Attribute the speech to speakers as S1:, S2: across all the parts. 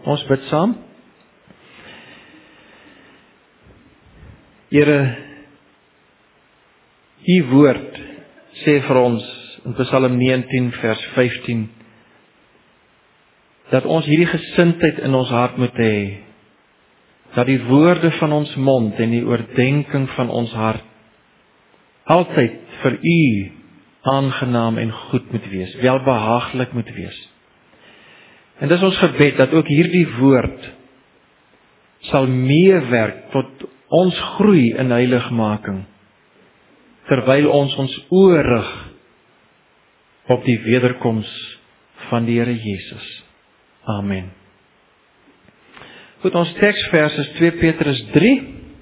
S1: Ons bid saam. Here, U woord sê vir ons in Psalm 19 vers 15 dat ons hierdie gesindheid in ons hart moet hê, dat die woorde van ons mond en die oordeenking van ons hart altyd vir U aangenaam en goed moet wees, welbehaaglik moet wees. En dis ons gebed dat ook hierdie woord sal meewerk tot ons groei in heiligmaking, terwyl ons oë rig op die wederkoms van die Here Jesus. Amen. Goed, ons teksvers is 2 Petrus 3.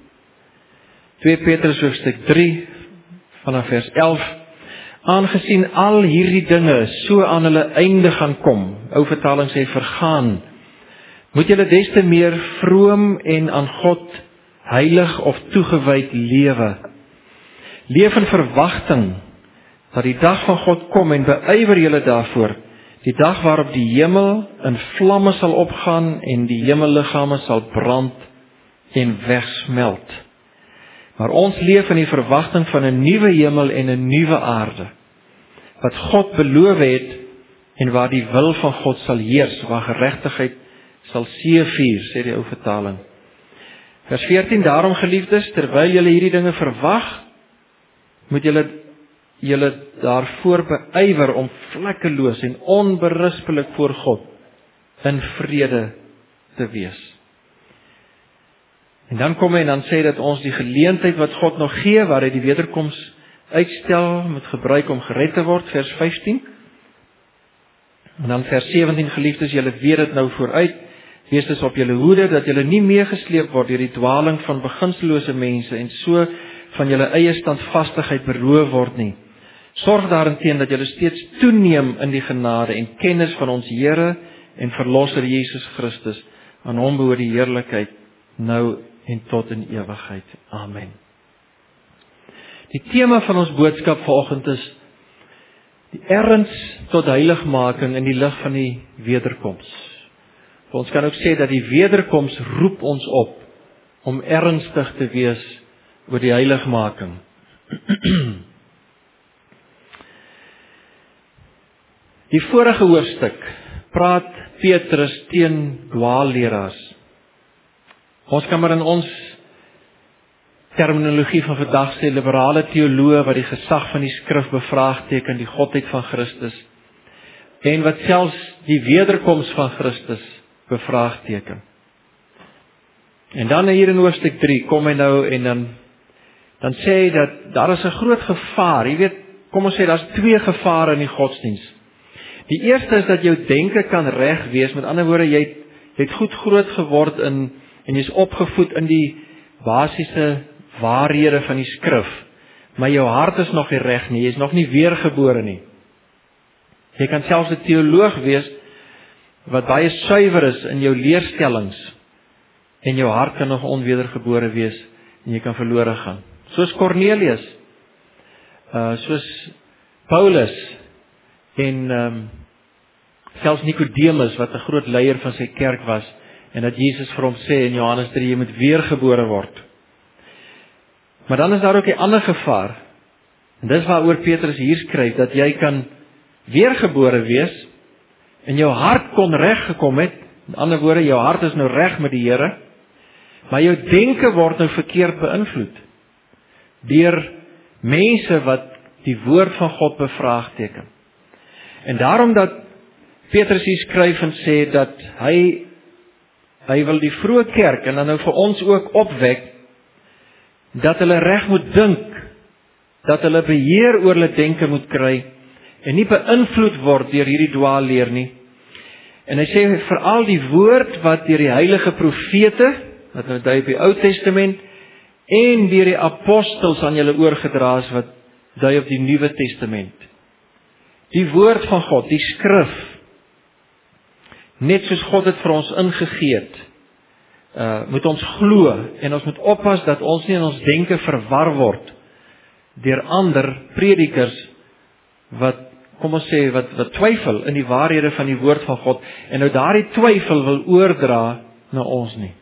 S1: 2 Petrus hoofstuk 3 vanaf vers 11. Aangesien al hierdie dinge so aan hulle einde gaan kom, ou vertaling sê vergaan, moet julle des te meer vroom en aan God heilig of toegewyd lewe. Leef in verwagting dat die dag van God kom en beywer julle daarvoor, die dag waarop die hemel in vlamme sal opgaan en die hemelliggame sal brand en wegsmelt. Maar ons leef in die verwagting van 'n nuwe hemel en 'n nuwe aarde, wat God beloof het en waar die wil van God sal heers, waar geregtigheid sal seëvier, sê die ou vertaling. Vers 14, daarom geliefdes, terwyl julle hierdie dinge verwag, moet julle daarvoor beywer om vlekkeloos en onberispelik voor God in vrede te wees. En dan kom hy en dan sê dat ons die geleentheid wat God nog gee, waar hy die wederkoms uitstel, moet gebruik om gered te word, vers 15. En dan vers 17, geliefdes, julle weet dit nou vooruit, wees dus op julle hoede, dat julle nie meegesleep word deur die dwaling van beginsellose mense, en so van julle eie standvastigheid beroof word nie. Sorg daarteen dat julle steeds toeneem in die genade en kennis van ons Here en Verlosser Jesus Christus. Aan hom behoort die heerlikheid nou en tot in ewigheid. Amen. Die tema van ons boodskap vanoggend is die erns tot heiligmaking in die lig van die wederkoms. Ons kan ook sê dat die wederkoms roep ons op om ernstig te wees oor die heiligmaking. Die vorige hoofstuk praat Petrus teen dwaalleraars. Ons kan maar in ons terminologie van vandag sê liberale teoloë wat die gesag van die skrif bevraagteken, die godheid van Christus, en wat selfs die wederkoms van Christus bevraagteken. En dan hier in hoofstuk 3 kom hy nou en dan sê hy dat daar is 'n groot gevaar. Jy weet, kom ons sê daar's 2 gevare in die godsdiens. Die eerste is dat jou denke kan reg wees, met ander woorde, jy het goed groot geword en jy's opgevoed in die basiese waarhede van die skrif, maar jou hart is nog nie reg nie, jy's nog nie weergebore nie. Jy kan selfs 'n teoloog wees wat baie suiwer is in jou leerstellings, en jou hart kan nog onwedergebore wees en jy kan verlore gaan. Soos Cornelius, soos Paulus en selfs Nikodemus wat 'n groot leier van sy kerk was, en dat Jesus vir hom sê in Johannes 3, jy moet weergebore word. Maar dan is daar ook 'n ander gevaar, en dis waaroor Petrus hier skryf, dat jy kan weergebore wees, en jou hart kon reg gekom het, in ander woorde, jou hart is nou reg met die Here, maar jou denke word nou verkeerd beïnvloed, deur mense wat die woord van God bevraagteken. En daarom dat Petrus hier skryf en sê dat hy wil die vroeë kerk, en dan nou vir ons ook opwek, dat hulle reg moet dink, dat hulle beheer oor hulle denke moet kry, en nie beïnvloed word deur hierdie dwaalleer nie. En hy sê veral die woord wat deur die heilige profete, wat nou dui op die Ou Testament, en deur die apostels aan julle oorgedra is, wat dui op die Nuwe Testament. Die woord van God, die skrif, net soos God het vir ons ingegee het, moet ons glo, en ons moet oppas dat ons nie in ons denke verwar word deur ander predikers wat kom ons sê, wat twyfel in die waarhede van die woord van God, en nou daardie twyfel wil oordra na ons nie.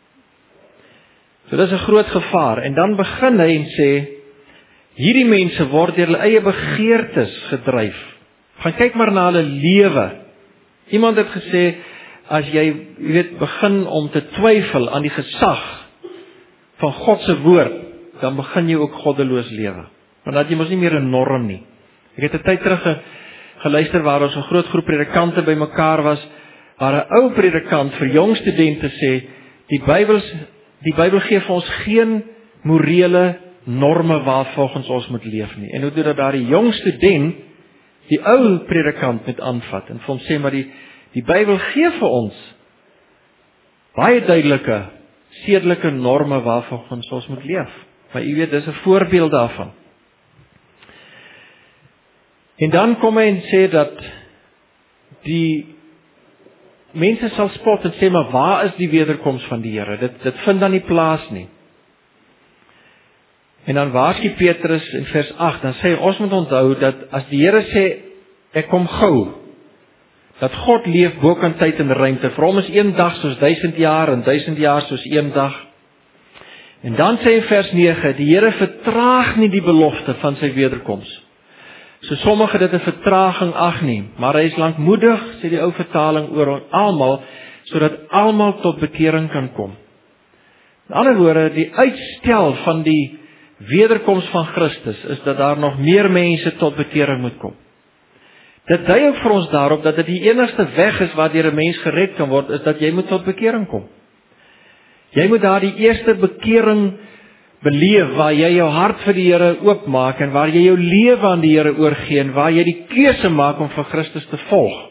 S1: So dis 'n groot gevaar, en dan begin hy en sê, hierdie mense word deur hulle eie begeertes gedryf. Gaan kyk maar na hulle lewe. Iemand het gesê, as jy begin om te twyfel aan die gesag van God se woord, dan begin jy ook goddeloos lewe. Want dat jy mos nie meer 'n norm nie. Ek het 'n tyd terug geluister waar ons 'n groot groep predikante bymekaar was, waar 'n ou predikant vir jong studente sê, die Bybel gee vir ons geen morele norme waarvolgens ons moet leef nie. En hoe doen dat daar die jong student, die ou predikant met aanvat, en vir hom sê, maar die Bybel gee vir ons baie duidelike, sedelike norme waarvolgens ons moet leef. Maar u weet, dis 'n voorbeeld daarvan. En dan kom hy en sê dat die mense sal spot en sê, maar waar is die wederkoms van die Here? Dit vind dan nie plaas nie. En dan waarsku Petrus in vers 8, dan sê hy, ons moet onthou dat as die Here sê, ek kom gou, dat God leef bo kan tyd en ruimte. Vir hom is 1 dag soos 1000 jaar en 1000 jaar soos 1 dag. En dan sê hy in vers 9, die Here vertraag nie die belofte van sy wederkoms. So sommige dit 'n vertraging agneem, maar hy is lankmoedig, sê die ou vertaling, oor almal, sodat almal tot bekering kan kom. In ander woorde, die uitstel van die wederkoms van Christus is dat daar nog meer mense tot bekering moet kom. Dit dui ook vir ons daarop dat dit die enigste weg is waardeur 'n mens gered kan word, is dat jy moet tot bekering kom. Jy moet daar die eerste bekering beleef, waar jy jou hart vir die Here oopmaak, en waar jy jou lewe aan die Here oorgee, en waar jy die keuse maak om vir Christus te volg,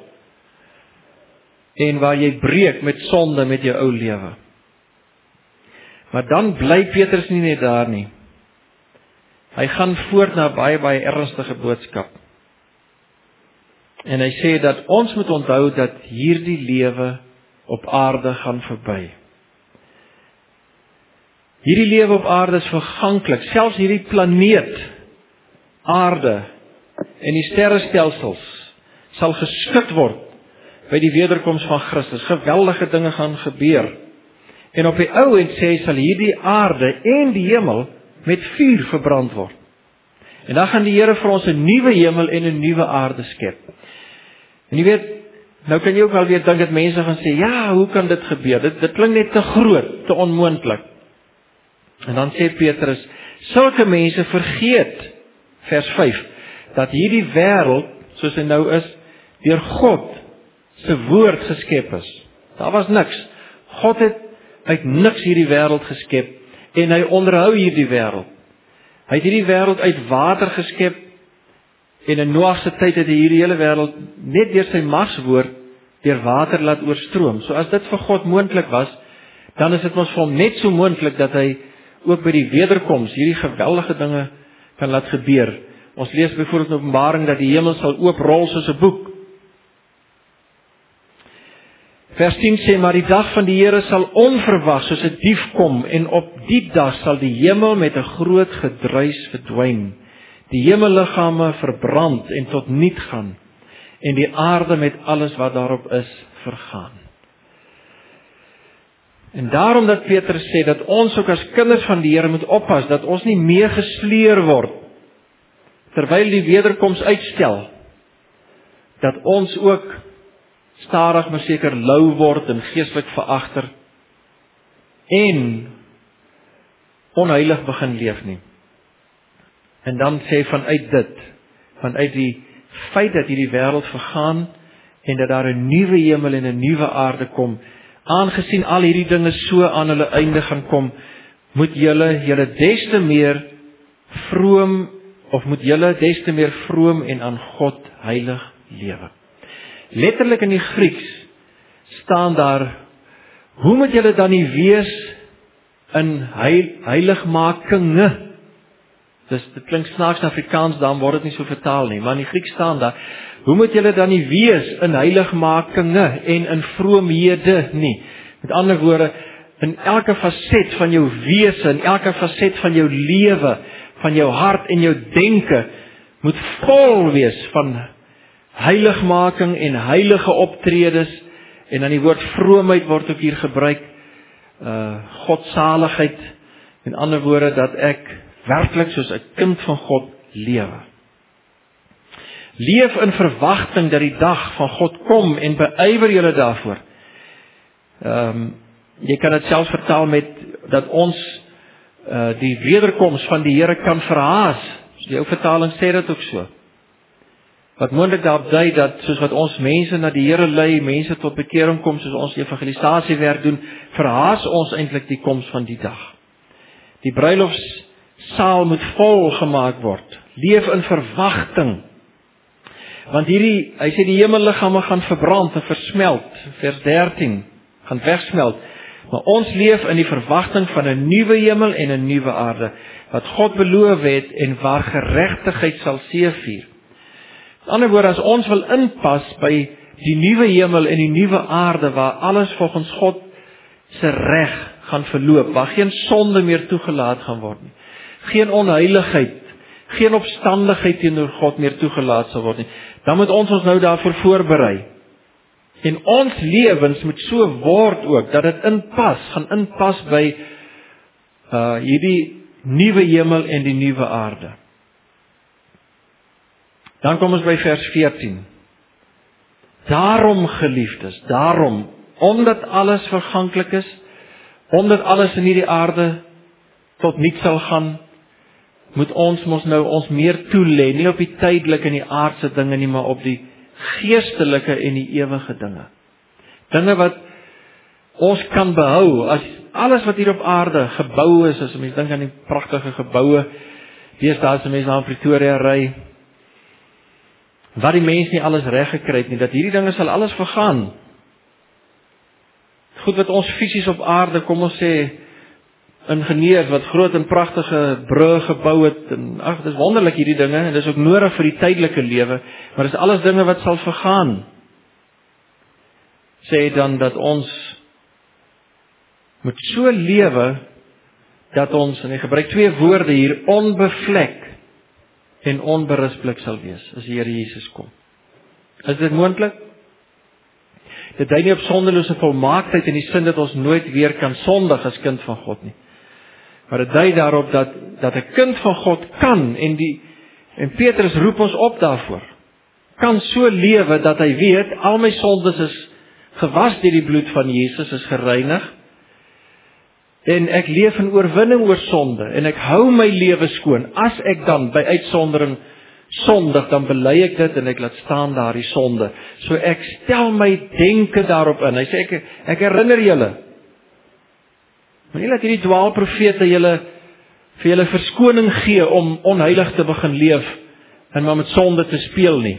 S1: en waar jy breek met sonde met jou ou lewe. Maar dan bly Petrus nie net daar nie. Hy gaan voort na baie ernstige boodskap. En hy sê dat ons moet onthou dat hierdie lewe op aarde gaan verby. Hierdie lewe op aarde is verganklik, selfs hierdie planeet, aarde, en die sterrestelsels, sal geskit word by die wederkoms van Christus. Geweldige dinge gaan gebeur. En op die ou end sê, sal hierdie aarde en die hemel met vuur verbrand word. En dan gaan die Here vir ons 'n nuwe hemel en 'n nuwe aarde skep. En jy weet, nou kan jy ook wel weer dink dat mense gaan sê, ja, hoe kan dit gebeur? Dit klink net te groot, te onmoontlik. En dan sê Petrus, sulke mense vergeet, vers 5, dat hierdie wêreld, soos hy nou is, deur God se woord geskep is. Daar was niks. God het uit niks hierdie wêreld geskep, en hy onderhou hierdie wêreld. Hy het hierdie wêreld uit water geskep, en in Noag se tyd het hy hierdie hele wêreld net deur sy magswoord deur water laat oorstroom. So as dit vir God moontlik was, dan is dit mos vir hom net so moontlik dat hy ook by die wederkoms hierdie geweldige dinge kan laat gebeur. Ons lees byvoorbeeld in Openbaring dat die hemel sal ooprol soos 'n boek. Vers 10 sê, maar die dag van die Here sal onverwags soos 'n dief kom, en op die dag sal die hemel met 'n groot gedruis verdwyn, die hemelliggame verbrand en tot niet gaan, en die aarde met alles wat daarop is vergaan. En daarom dat Petrus sê dat ons ook as kinders van die Here moet oppas, dat ons nie meegesleer word, terwyl die wederkoms uitstel, dat ons ook stadig maar seker lou word en geestelik veragter, en onheilig begin leef nie. En dan sê vanuit die feit dat hierdie wêreld vergaan, en dat daar 'n nuwe hemel en 'n nuwe aarde kom, aangesien al hierdie dinge so aan hulle einde gaan kom, moet julle des te meer vroom en aan God heilig lewe. Letterlik in die Grieks staan daar, hoe moet julle dan nie wees in heiligmakinge? Dit klink snaaks in Afrikaans, dan word dit nie so vertaal nie, maar in die Grieks staan daar, hoe moet julle dan nie wees in heiligmakinge en in vroomhede nie? Met ander woorde, in elke faset van jou wese, in elke faset van jou lewe, van jou hart en jou denke, moet vol wees van heiligmaking en heilige optredes, en dan die woord vroomheid word ook hier gebruik, godsaligheid, in ander woorde, dat ek werklik soos 'n kind van God lewe. Leef in verwagting dat die dag van God kom en beywer julle daarvoor. Jy kan dit selfs vertaal met dat ons die wederkoms van die Here kan verhaas. Die ou vertaling sê dit ook so. Wat moontlik daarop dui dat soos wat ons mense na die Here lei, mense tot bekering kom, soos ons evangelisasiewerk doen, verhaas ons eintlik die koms van die dag. Die bruilofsaal moet vol gemaak word. Leef in verwagting. Want hy sê die hemelliggame gaan verbrand en versmelt, vers 13, gaan wegsmelt. Maar ons leef in die verwagting van 'n nuwe hemel en 'n nuwe aarde, wat God beloof het en waar geregtigheid sal seëvier. Met ander woorde, as ons wil inpas by die nuwe hemel en die nuwe aarde, waar alles volgens God se reg gaan verloop, waar geen sonde meer toegelaat gaan word nie, geen onheiligheid, geen opstandigheid teenoor God meer toegelaat sal word nie, dan moet ons nou daarvoor voorberei. En ons lewens moet so word ook, dat dit gaan inpas by hierdie nuwe hemel en die nuwe aarde. Dan kom ons by vers 14. Daarom, geliefdes, omdat alles verganklik is, omdat alles in hierdie aarde tot niks sal gaan, moet ons mos nou ons meer toelê, nie op die tydelike en die aardse dinge nie, maar op die geestelike en die ewige dinge. Dinge wat ons kan behou, as alles wat hier op aarde gebou is, as mense dink aan die pragtige geboue, deesdae as mense na Pretoria ry, wat die mens nie alles reg gekry het nie, dat hierdie dinge sal alles vergaan. Goed wat ons fisies op aarde, kom ons sê, ingenieurs wat groot en pragtige brûe gebou het, en dit is wonderlik hierdie dinge, en dit is ook nodig vir die tydelike lewe, maar dit is alles dinge wat sal vergaan. Sê dan dat ons moet so lewe, dat ons, en hy gebruik 2 woorde hier, onbevlek en onberispelik sal wees, as die Here Jesus kom. Is dit moontlik? Dit dui nie op sondelose volmaaktheid in die sin dat ons nooit weer kan sondig as kind van God nie. Maar dit dui daarop dat 'n kind van God kan, en Petrus roep ons op daarvoor, kan so lewe dat hy weet, al my sondes is gewas deur die bloed van Jesus, is gereinig, en ek leef in oorwinning oor sonde, en ek hou my lewe skoon. As ek dan by uitsondering sondig, dan bely ek dit, en ek laat staan daar die sonde. So ek stel my denke daarop in. Hy sê, ek herinner julle, maar nie laat hierdie dwaalprofete vir julle verskoning gee om onheilig te begin leef, en maar met sonde te speel nie.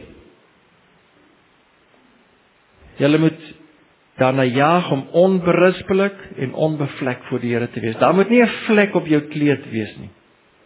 S1: Julle moet daarna jaag om onberispelik en onbevlek voor die Here te wees. Daar moet nie 'n vlek op jou kleed wees nie.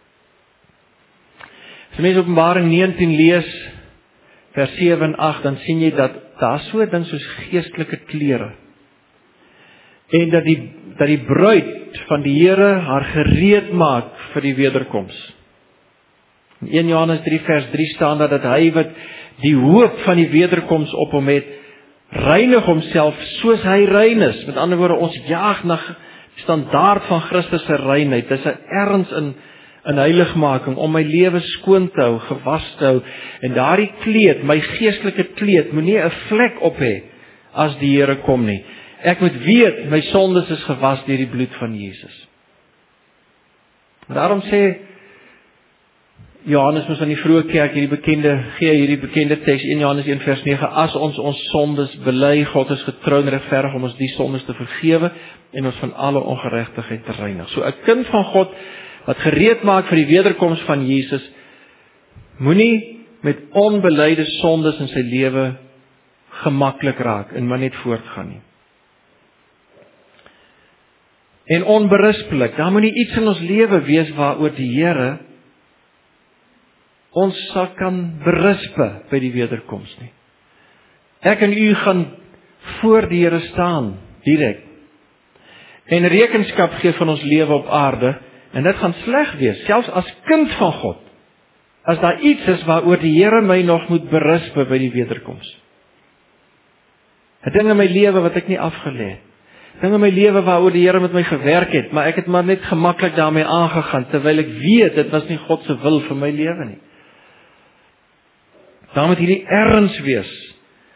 S1: As jy mens Openbaring 19 lees, vers 7 en 8, dan sien jy dat daar so 'n ding soos geestelike klere, en dat die bruid van die Here haar gereed maak vir die wederkoms. In 1 Johannes 3 vers 3 staan dat hy wat die hoop van die wederkoms op hom het, reinig homself soos hy rein is. Met ander woorde, ons jaag na die standaard van Christus se reinheid. Dis 'n erns in heiligmaking, om my lewe skoon te hou, gewas te hou, en daardie kleed, my geestelike kleed, moet nie 'n vlek op hê as die Here kom nie. Ek moet weet, my sondes is gewas deur die bloed van Jesus. Daarom sê Johannes mos aan die vroeë kerk hierdie bekende teks, 1 Johannes 1 vers 9, as ons sondes bely, God is getrou en regverdig om ons die sondes te vergewe, en ons van alle ongeregtigheid te reinig. So 'n kind van God, wat gereed maak vir die wederkoms van Jesus, moenie met onbelyde sondes in sy lewe gemaklik raak, en maar net voortgaan nie. En onberispelik, daar moet nie iets in ons lewe wees waaroor die Here ons sal kan berispe by die wederkoms nie. Ek en u gaan voor die Here staan, direk, en rekenskap gee van ons lewe op aarde, en dit gaan sleg wees, selfs as kind van God. as daar iets is waaroor die Here my nog moet berusp by die wederkoms. 'n ding in my lewe wat ek nie afgelê het. Dinge in my lewe waaroor die Here met my gewerk het, maar ek het maar net gemaklik daarmee aangegaan, terwyl ek weet, dit was nie God se wil vir my lewe nie. Daar moet hierdie erns wees.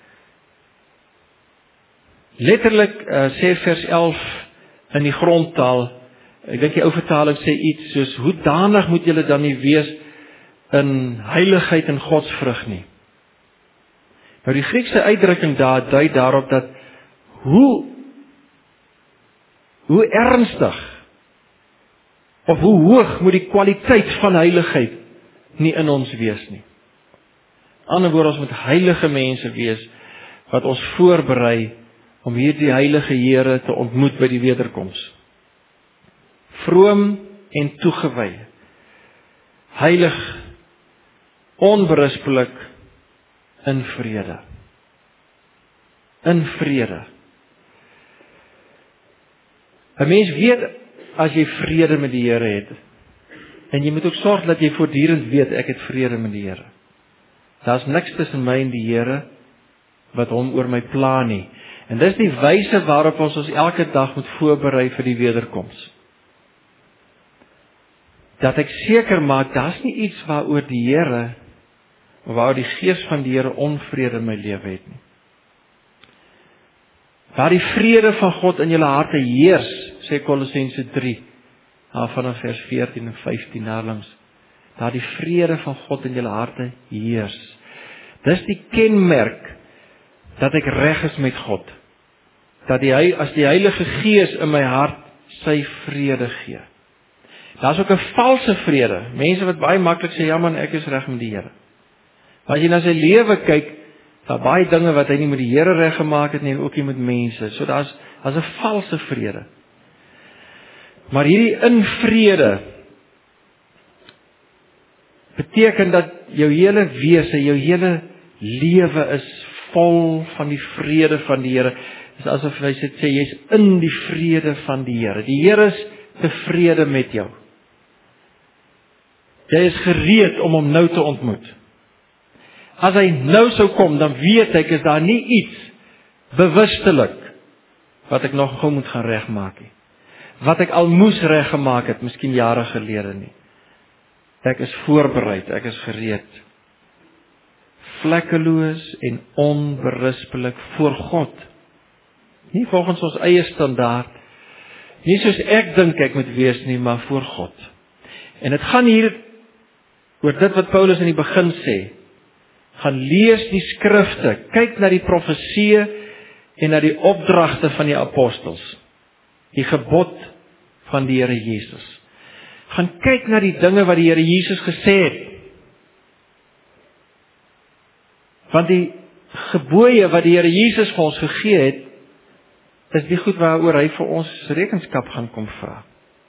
S1: Letterlik sê vers 11 in die grondtaal, ek dink die ou vertaling sê iets soos, hoedanig moet julle dan nie wees in heiligheid en godsvrug nie. Nou die Griekse uitdrukking daar dui daarop dat hoe ernstig of hoe hoog moet die kwaliteit van heiligheid nie in ons wees nie. Aan die ander woorde, ons moet heilige mense wees wat ons voorberei om hierdie heilige Here te ontmoet by die wederkoms. Vroom en toegewy, heilig, onberispelik, in vrede. In vrede. 'n mens weet as jy vrede met die Here het, en jy moet ook sorg dat jy voortdurend weet, ek het vrede met die Here. Daar's niks tussen my en die Here wat hom oor my pla nie. En dis die wyse waarop ons elke dag moet voorberei vir die wederkoms. Dat ek seker maak, daar's nie iets waaroor die Here, of waaroor die Gees van die Here onvrede in my lewe het nie. Waar die vrede van God in julle harte heers, sê Kolossense 3, vanaf vers 14 en 15 daarlangs. Daar die vrede van God in julle harte heers. Dis die kenmerk dat ek reg is met God. Dat as die Heilige Gees in my hart sy vrede gee. Daar's ook 'n valse vrede. Mense wat baie maklik sê, ja man, ek is reg met die Here. As jy na sy lewe kyk, daar baie dinge wat hy nie met die Here reg gemaak het nie, en ook nie met mense. So daar's 'n valse vrede. Maar hierdie in vrede beteken dat jou hele wese, jou hele lewe is vol van die vrede van die Here. Dit is asof hy sê, jy's in die vrede van die Here. Die Here is tevrede met jou. Jy is gereed om hom nou te ontmoet. As hy nou sou kom, dan weet ek, is daar nie iets bewustelik wat ek nog gou moet gaan regmaak nie. Wat ek al moes reggemaak het, miskien jare gelede nie. Ek is voorbereid, ek is gereed. Vlekkeloos en onberispelik voor God. Nie volgens ons eie standaard, nie soos ek dink ek moet wees nie, maar voor God. En dit gaan hier oor dit wat Paulus in die begin sê. Gaan lees die skrifte, kyk na die profeseë en na die opdragte van die apostels. Die gebod van die Here Jesus. Gaan kyk na die dinge wat die Here Jesus gesê het. Want die gebooie wat die Here Jesus vir ons gegee het, is die goed waaroor hy vir ons rekenskap gaan kom vra.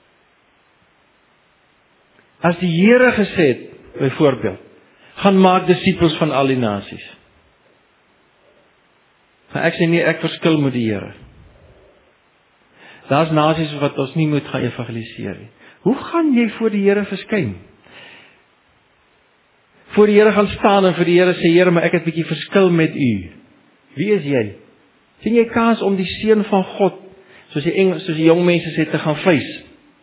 S1: As die Here gesê het, byvoorbeeld, gaan maak disippels van al die nasies. Maar ek sê nie, ek verskil met die Here. Daar's nasies wat ons nie moet gaan evangeliseer nie. Hoe gaan jy voor die Here verskyn? Voor die Here gaan staan en vir die Here sê, Here, maar ek het 'n bietjie verskil met u. Wie is jy? Sien jy kans om die seun van God, soos die jong mense sê, te gaan face?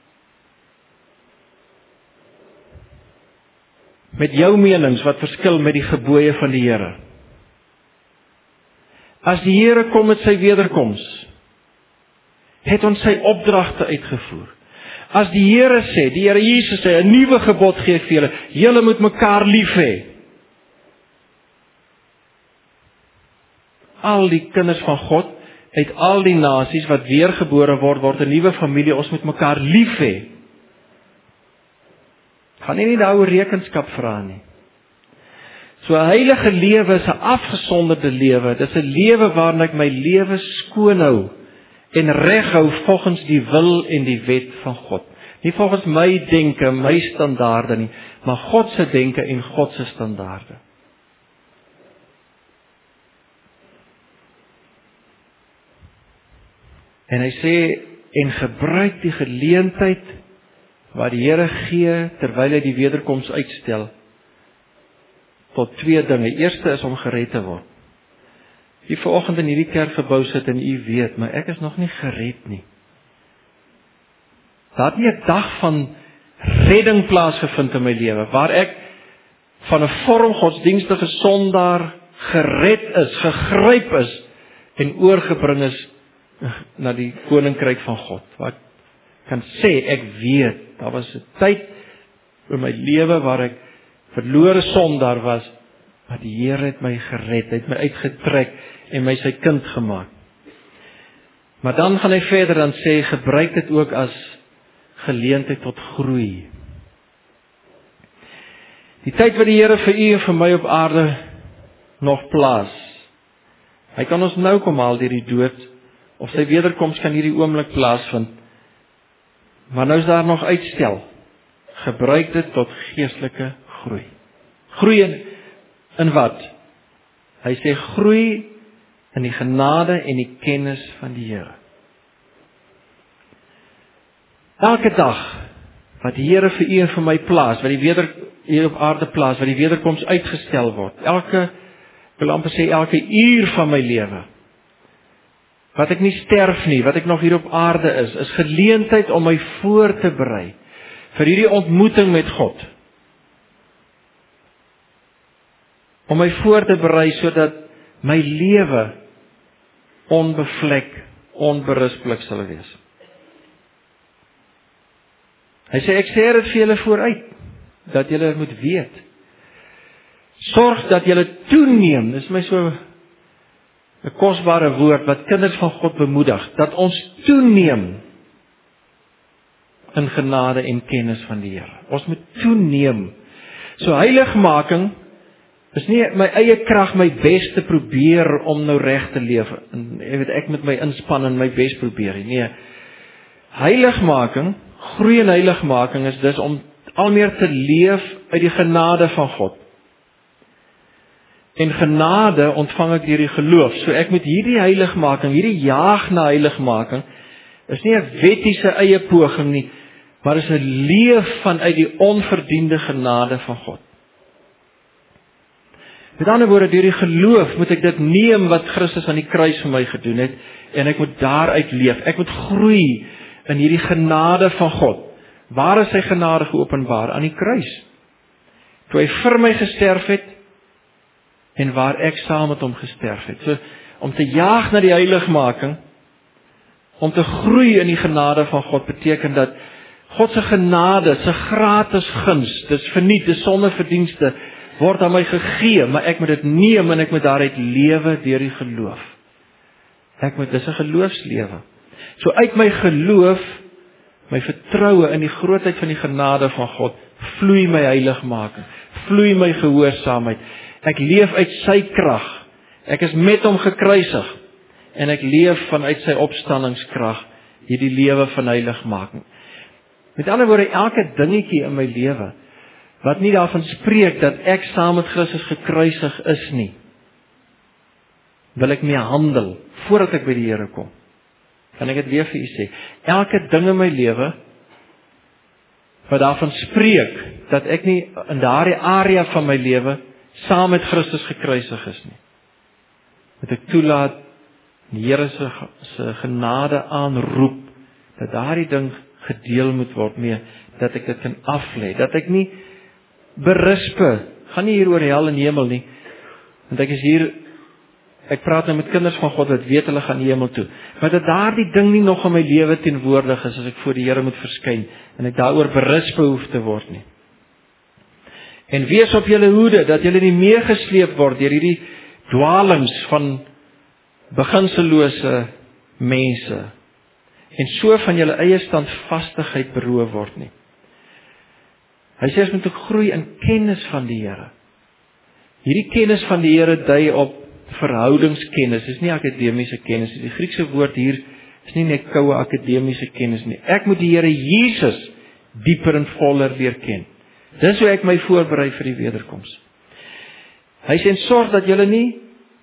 S1: Met jou menings wat verskil met die gebooie van die Here. As die Here kom met sy wederkoms, het ons sy opdragte uitgevoer. As die Here sê, die Here Jesus sê, 'n nuwe gebod gee vir julle, julle moet mekaar lief hê. Al die kinders van God, uit al die nasies wat weergebore word 'n nuwe familie, ons moet mekaar lief hê. Gaan nie daaroor rekenskap vra nie. So 'n heilige lewe is 'n afgesonderde lewe. Dit is 'n lewe waarin ek my lewe skoon hou en reghou volgens die wil en die wet van God. Nie volgens my denke, my standaarde nie, maar God se denke en God se standaarde. En hy sê, en gebruik die geleentheid wat die Here gee terwyl hy die wederkoms uitstel, tot 2 dinge. Eerste is om gered te word. Jy vanoggend in hierdie kerkgebou sit en u weet, maar ek is nog nie gered nie. Daar het nie 'n dag van redding plaasgevind in my lewe, waar ek van 'n vorm godsdienstige sondaar gered is, gegryp is, en oorgebring is na die koninkryk van God. Waar ek kan sê, ek weet, daar was 'n tyd in my lewe waar ek verlore sondaar was, maar die Here het my gered, het my uitgetrek en my sy kind gemaak. Maar dan gaan hy verder dan sê, gebruik dit ook as geleentheid tot groei. Die tyd wat die Here vir u en vir my op aarde nog plaas, hy kan ons nou kom haal deur die dood, of sy wederkoms kan hierdie oomblik plaasvind, maar nou is daar nog uitstel. Gebruik dit tot geestelike groei. Groei in wat? Hy sê groei in die genade en die kennis van die Here. Elke dag wat die Here vir u en vir my plaas, wat die hier op aarde plaas, wat die wederkoms uitgestel word, ek wil amper sê elke uur van my lewe, wat ek nie sterf nie, wat ek nog hier op aarde is geleentheid om my voor te berei vir hierdie ontmoeting met God. Om my voor te berei sodat my lewe onbevlek, onberispelik sal wees. Hy sê, ek sê dit vir julle vooruit, dat julle moet weet. Sorg dat julle toeneem, dis my so 'n kosbare woord wat kinders van God bemoedig, dat ons toeneem in genade en kennis van die Here. Ons moet toeneem. So heiligmaking is nie my eie krag, my bes te probeer om nou reg te leef. En ek met my inspann en my bes probeer. Nee. Heiligmaking, groei in heiligmaking is dus om al meer te leef uit die genade van God. En genade ontvang ek deur die geloof. So ek moet hierdie heiligmaking, hierdie jaag na heiligmaking, is nie 'n wettiese eie poging nie, maar is 'n leef vanuit die onverdiende genade van God. Met ander woorde, deur die geloof moet ek dit neem wat Christus aan die kruis vir my gedoen het, en ek moet daaruit leef. Ek moet groei in hierdie genade van God. Waar is sy genade geopenbaar? Aan die kruis. Toe hy vir my gesterf het, en waar ek saam met hom gesterf het. So, om te jaag na die heiligmaking, om te groei in die genade van God, beteken dat God se genade, sy gratis guns, dis verniet, dis sonder verdienste, word aan my gegee, maar ek moet dit neem en ek moet daaruit lewe deur die geloof. Dis 'n geloofslewe. So uit my geloof, my vertroue in die grootheid van die genade van God, vloei my heiligmaking, vloei my gehoorsaamheid. Ek leef uit sy krag. Ek is met hom gekruisig en ek leef vanuit sy opstandingskrag hierdie lewe van heiligmaking. Met ander woorde, elke dingetjie in my lewe wat nie daarvan spreek dat ek saam met Christus gekruisig is nie, wil ek mee handel voordat ek by die Here kom. Kan ek dit weer vir u sê? Elke ding in my lewe wat daarvan spreek dat ek nie in daardie area van my lewe saam met Christus gekruisig is nie, moet ek toelaat die Here se genade aanroep dat daardie ding gedeel moet word mee, dat ek dit kan aflê, dat ek nie berispe, gaan nie hier oor hel en hemel nie, want ek is hier, ek praat nou met kinders van God wat weet hulle gaan die hemel toe, maar dat daardie ding nie nog in my lewe teenwoordig is as ek voor die Here moet verskyn en ek daaroor berispe hoef te word nie. En wees op julle hoede dat julle nie meegesleep word deur hierdie dwaalings van beginsellose mense en so van julle eie standvastigheid beroof word nie. Hy sê ons moet groei in kennis van die Here. Hierdie kennis van die Here dui op verhoudingskennis, dis nie akademiese kennis nie. Die Griekse woord hier is nie net koue akademiese kennis nie. Ek moet die Here Jesus dieper en voller leer ken. Dis hoe ek my voorberei vir die wederkoms. Hy sê sorg dat julle nie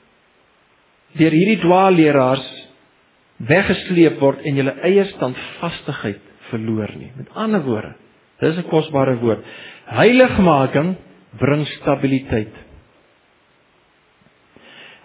S1: deur hierdie dwaalleraars weggesleep word en julle eie standvastigheid verloor nie. Met ander woorde, dis 'n kosbare woord. Heiligmaking bring stabiliteit.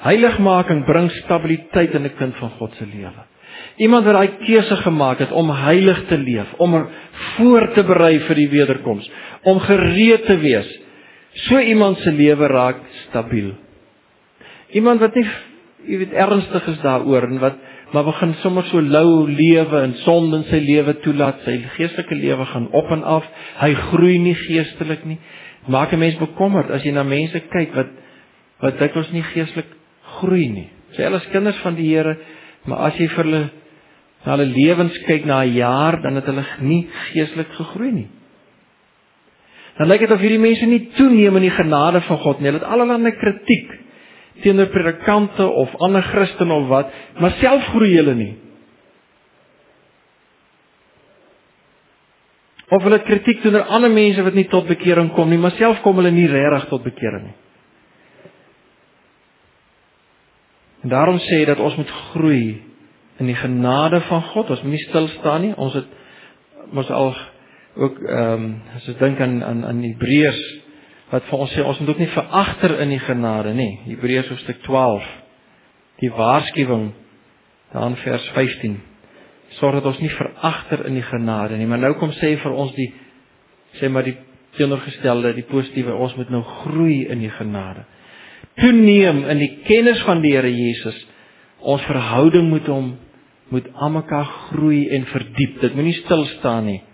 S1: Heiligmaking bring stabiliteit in 'n kind van God se lewe. Iemand wat daai keuse gemaak het om heilig te leef, om voor te berei vir die wederkoms, om gereed te wees. So iemand se lewe raak stabiel. Iemand wat nie, ernstig is daaroor en maar begin sommer so lou lewe en sonde in sy lewe toelaat, sy geestelike lewe gaan op en af, hy groei nie geestelik nie. Maak 'n mens bekommerd as jy na mense kyk wat dikwels nie geestelik groei nie. Sy hulle is kinders van die Here, maar as jy vir hulle na hulle lewens kyk na 'n jaar, dan het hulle nie geestelik gegroei nie. Dan lyk dit of hierdie mense nie toeneem in die genade van God nie. Hulle het allerlei kritiek teenoor predikante of ander Christene of wat, maar self groei hulle nie. Of hulle kritiek teenoor ander mense wat nie tot bekering kom nie, maar self kom hulle nie regtig tot bekering nie. En daarom sê hy dat ons moet groei in die genade van God. Ons moet nie stil staan nie. Ons het al ook as ek dink aan Hebreërs wat vir ons sê ons moet ook nie veragter in die genade nie. Hebreërs hoofstuk 12, die waarskuwing daar in vers 15. Sorg dat ons nie veragter in die genade nie, maar nou kom sê vir ons die teenoorgestelde, die positiewe, ons moet nou groei in die genade. Toeneem in die kennis van die Here Jesus. Ons verhouding moet aan mekaar groei en verdiep. Dit moet nie stil staan nie.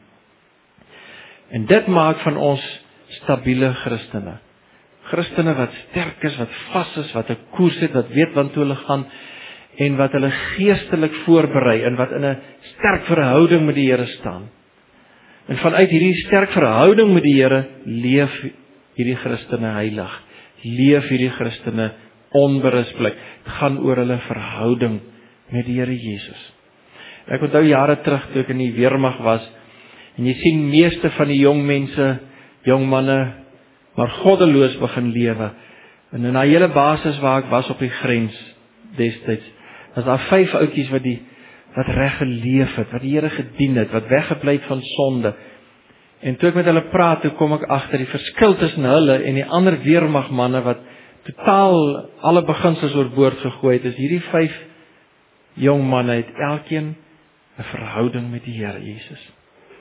S1: En dit maak van ons stabiele Christene. Christene wat sterk is, wat vas is, wat 'n koers het, wat weet waartoe hulle gaan en wat hulle geestelik voorberei en wat in 'n sterk verhouding met die Here staan. En vanuit hierdie sterk verhouding met die Here leef hierdie Christene heilig. Leef hierdie Christene onberispelik. Dit gaan oor hulle verhouding met die Here Jesus. Ek onthou jare terug toe ek in die weermag was en jy sien meeste van die jong mense, jong manne, maar goddeloos begin lewe. En in daai hele basis waar ek was op die grens destyds, was daar 5 ouetjies wat reg geleef het, wat die Here gedien het, wat weggebly het van sonde. En toe ek met hulle praat, toe kom ek agter die verskil tussen hulle en die ander weermagmanne wat totaal alle beginsels oorboord gegooi het. Is hierdie 5 jong manne het elkeen 'n verhouding met die Here Jesus.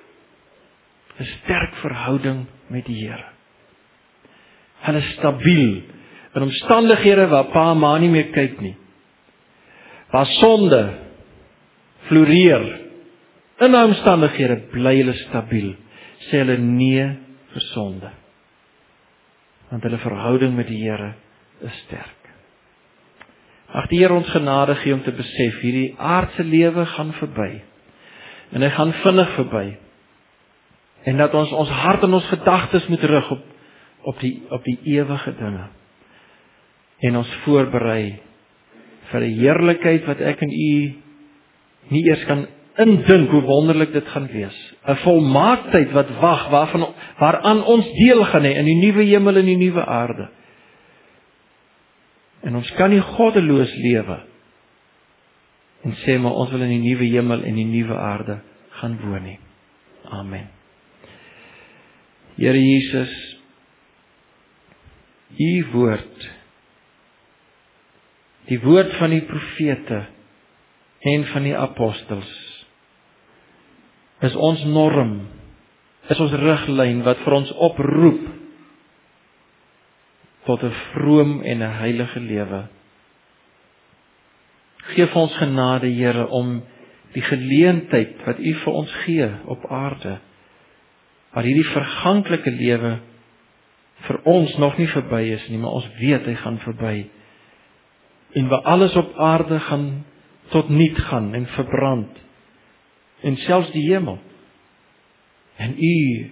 S1: 'n sterk verhouding met die Here. Hulle is stabiel in omstandighede waar pa en ma nie meer kyk nie. Waar sonde floreer. In daai omstandighede bly hulle stabiel. Sê hulle nee vir sonde. Want hulle verhouding met die Here is sterk. Ag die Here ons genade gee om te besef, hierdie aardse lewe gaan verby. En hy gaan vinnig verby. En dat ons hart en ons gedagtes moet rig op die ewige dinge. En ons voorberei vir 'n heerlikheid wat ek en u nie eers kan indink hoe wonderlik dit gaan wees. 'n Volmaaktheid wat wag, waaraan ons deel gaan hê in die nuwe hemel en die nuwe aarde. En ons kan nie goddeloos lewe en sê maar ons wil in die nuwe hemel en die nuwe aarde gaan woon nie. Amen. Here Jesus, u woord, die woord van die profete en van die apostels, is ons norm, is ons riglyn wat vir ons oproep tot 'n vroom en 'n heilige lewe. Geef ons genade, Here, om die geleentheid wat u vir ons gee op aarde, waar hierdie verganklike lewe vir ons nog nie verby is nie, maar ons weet hy gaan verby. En waar alles op aarde gaan tot niet gaan en verbrand. En selfs die hemel. En u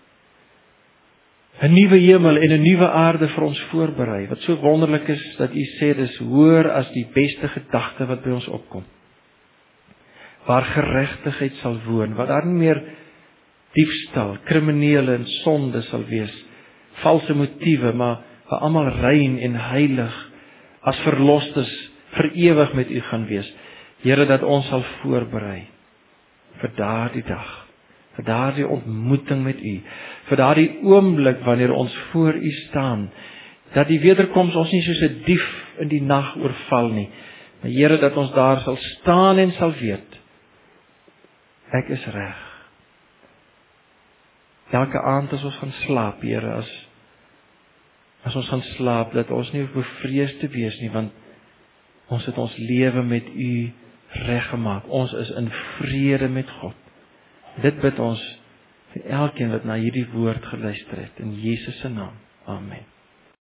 S1: 'n nuwe hemel en 'n nuwe aarde vir ons voorberei. Wat so wonderlik is dat u sê dis hoër as die beste gedagte wat by ons opkom. Waar geregtigheid sal woon, waar daar nie meer diefstal, kriminele en sonde sal wees, valse motiewe, maar waar almal rein en heilig as verlostes vir ewig met u gaan wees. Here, dat ons sal voorberei vir daardie dag, vir daardie ontmoeting met u, vir daardie oomblik wanneer ons voor u staan, dat die wederkoms ons nie soos 'n dief in die nag oorval nie. Maar Here, dat ons daar sal staan en sal weet, ek is reg. Elke aand as ons gaan slaap, Here, as ons gaan slaap, dat ons nie hoef bevrees te wees nie, want ons het ons lewe met U reggemaak. Ons is in vrede met God. Dit bid ons vir elkeen wat na hierdie woord geluister het, in Jesus se naam. Amen.